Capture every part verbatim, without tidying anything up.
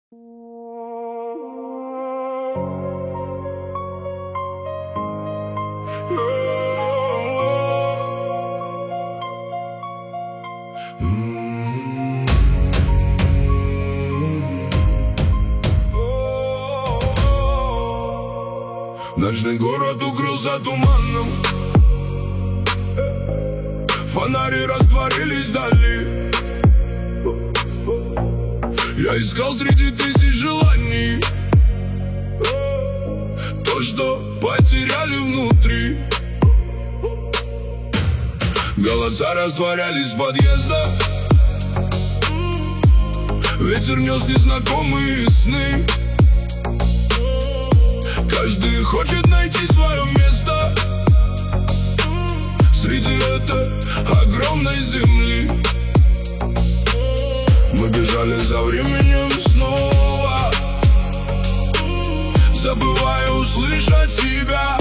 Ночный город укрылся туманом, фонари растворились вдали. Я искал среди тысяч желаний то, что потеряли внутри. Голоса растворялись в подъездах, ветер нес незнакомые сны. Каждый хочет найти свое место среди этой огромной земли. Мы бежали за временем снова, забывая услышать себя.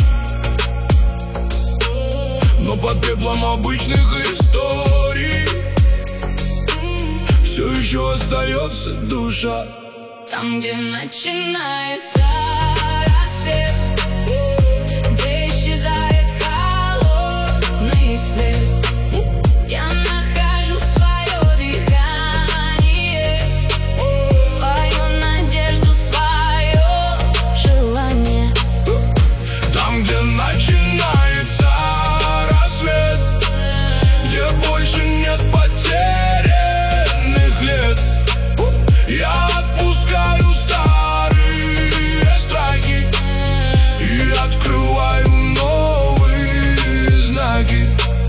Но под пеплом обычных историй все еще остается душа. Там, где начинается рассвет, где исчезает холодный след, я нахожу свое дыхание, свою надежду, свое желание. Там, где начинается рассвет, где больше нет потерянных лет, я отпускаю старые страхи и открываю новые знаки.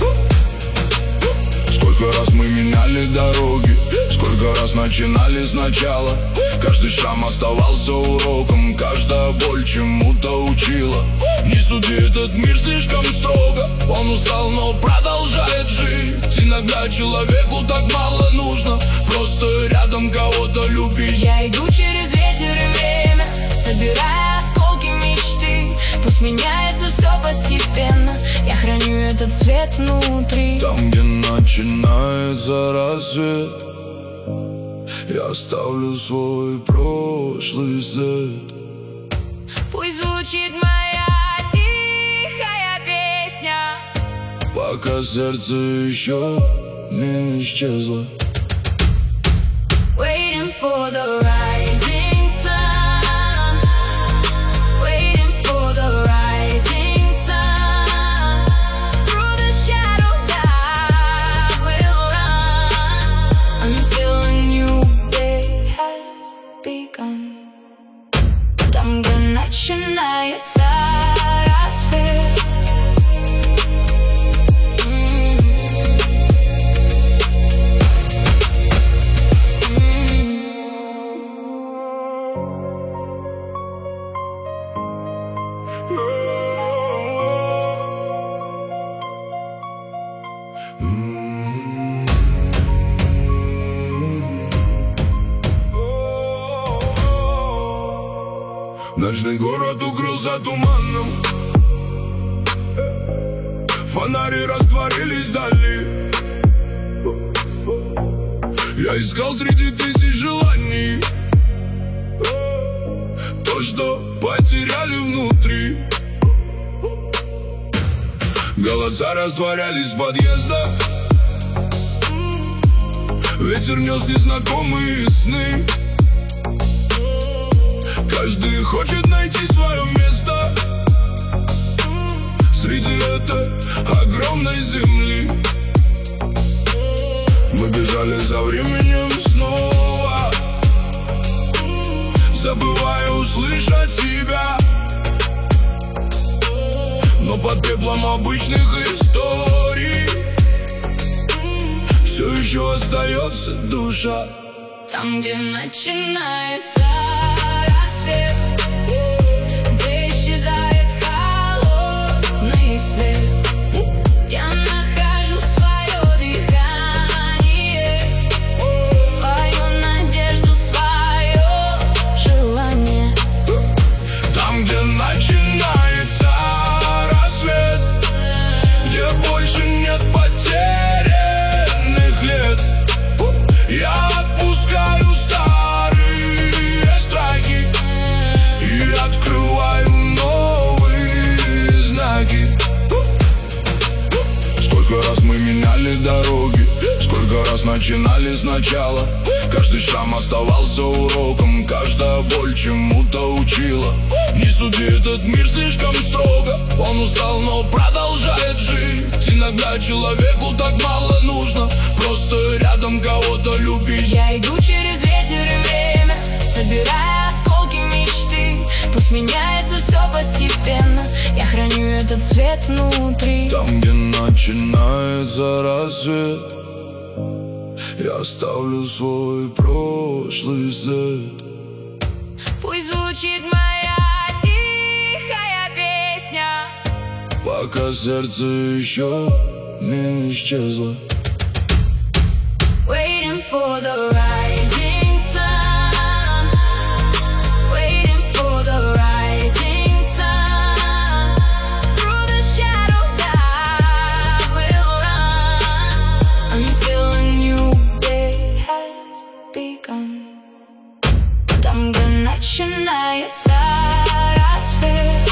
Сколько раз мы меняли дороги, сколько раз начинали сначала. Каждый шрам оставался уроком, каждая боль чему-то учила. Не суди этот мир слишком строго, он устал, но продолжает жить. Иногда человеку так мало нужно просто рядом кого-то любить. Я иду через ветер и время, собирая осколки мечты. Пусть меняется все постепенно, я храню этот свет внутри. Там, где начинается рассвет, я оставлю свой прошлый след. Пусть звучит моя тихая песня, пока сердце еще не исчезло. Waiting for the rising sun, waiting for the rising sun. Through the shadows I will run until a new day has begun. Там, где начинается рассвет, ночный город укрылся туманом, фонари растворились вдали. Я искал среди тысяч желаний то, что потеряли внутри. Голоса растворялись в подъездах, ветер нес незнакомые сны. Каждый хочет найти свое место среди этой огромной земли. Мы бежали за временем снова, забывая услышать себя. Но под пеплом обычных историй все еще остается душа. там, где начинается рассвет, где исчезает холодный след, я нахожу свое дыхание, свою надежду, свое желание. Там, где начинается рассвет, где больше нет потерянных лет, я отпускаю старые сначала. Каждый шрам оставался уроком, каждая боль чему-то учила. Не суди этот мир слишком строго, он устал, но продолжает жить. Иногда человеку так мало нужно, просто рядом кого-то любить. Я иду через ветер и время, собирая осколки мечты. Пусть меняется все постепенно, я храню этот цвет внутри. Там, где начинается рассвет, я оставлю свой прошлый след. Пусть звучит моя тихая песня, пока сердце еще не исчезло. Waiting for the rising sun, waiting for the rising sun. Through the shadows I will run until a new day has begun. Там, где начинается рассвет.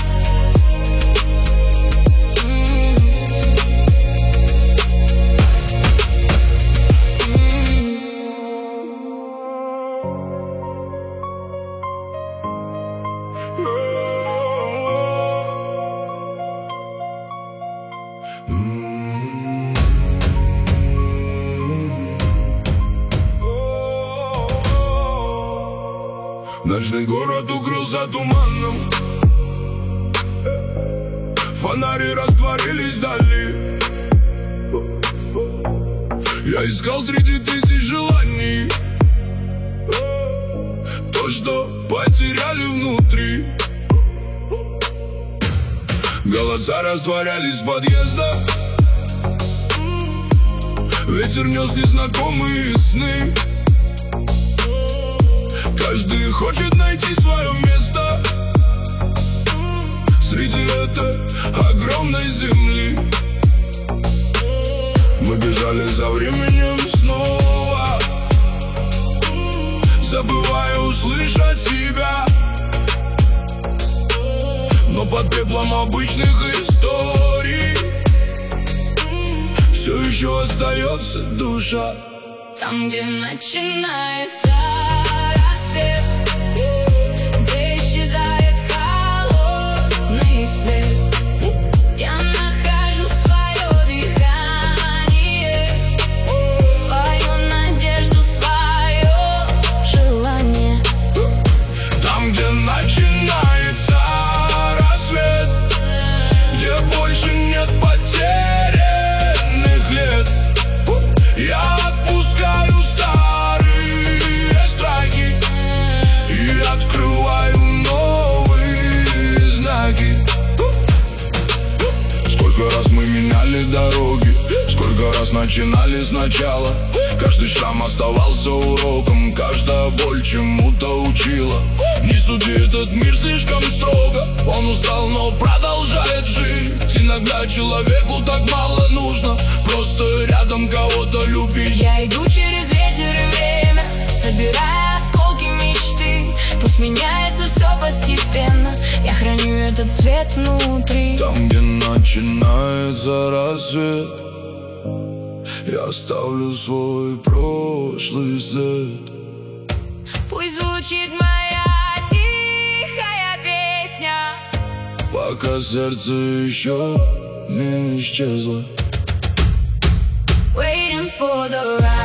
Ночный город укрылся туманом, фонари растворились вдали. Я искал среди тысяч желаний то, что потеряли внутри. Голоса растворялись в подъездах, ветер нес незнакомые сны. Каждый хочет найти свое место среди этой огромной земли. Мы бежали за временем снова, забывая услышать себя. Но под пеплом обычных историй все еще остается душа. Там, где начинается рассвет, где исчезает холодный след, я нахожу свое дыхание, свою надежду, свое желание. Там, где начинается рассвет, где больше нет потерянных лет, я отпускаю старые страхи и открываю новые знаки. Сколько раз мы меняли дороги, сколько раз начинали сначала. Каждый шрам оставался уроком, каждая боль чему-то учила. Не суди этот мир слишком строго, он устал, но продолжает жить. Иногда человеку так мало нужно, просто рядом кого-то любить. Я иду через ветер и время, собирая осколки мечты. Пусть меняется все постепенно, я храню этот цвет внутри. Там, где начинается рассвет, я оставлю свой прошлый след. Пусть звучит моя тихая песня, пока сердце еще не исчезло. Waiting for the right.